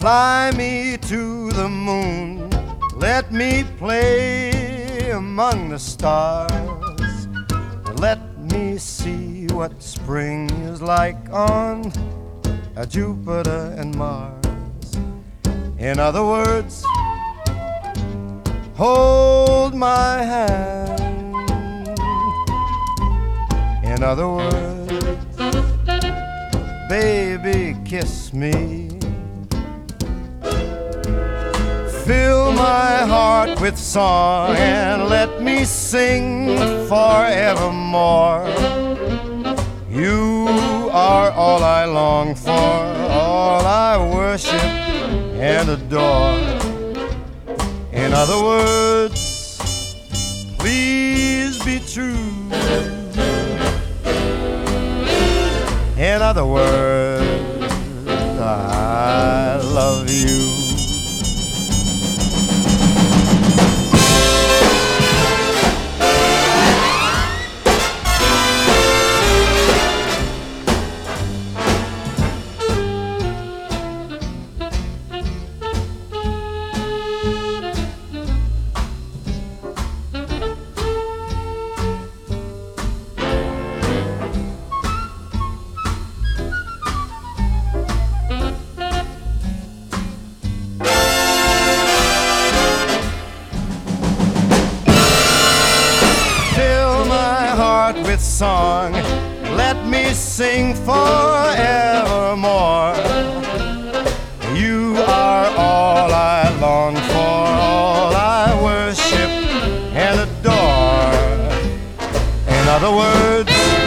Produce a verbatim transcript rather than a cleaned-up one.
Fly me to the moon, let me play among the stars, and let me see what spring is like on uh, Jupiter and Mars. In other words, hold my hand. In other words, baby, kiss me. Fill my heart with song and let me sing forevermore. You are all I long for, all I worship and adore. In other words, please be true. In other words, I love you. With song, let me sing forevermore. You are all I long for, all I worship and adore. In other words,